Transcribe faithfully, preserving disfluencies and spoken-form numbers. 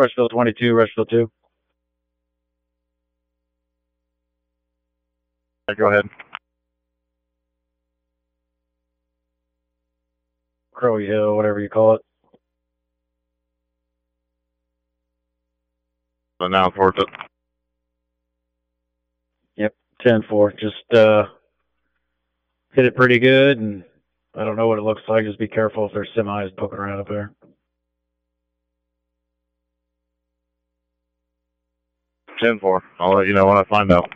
Rushville twenty-two, Rushville two. Right, go ahead. Crowy Hill, whatever you call it. So now towards it. Yep, ten four. Just uh, hit it pretty good, and I don't know what it looks like. Just be careful if there's semis poking around up there. ten four. I'll let you know when I find out.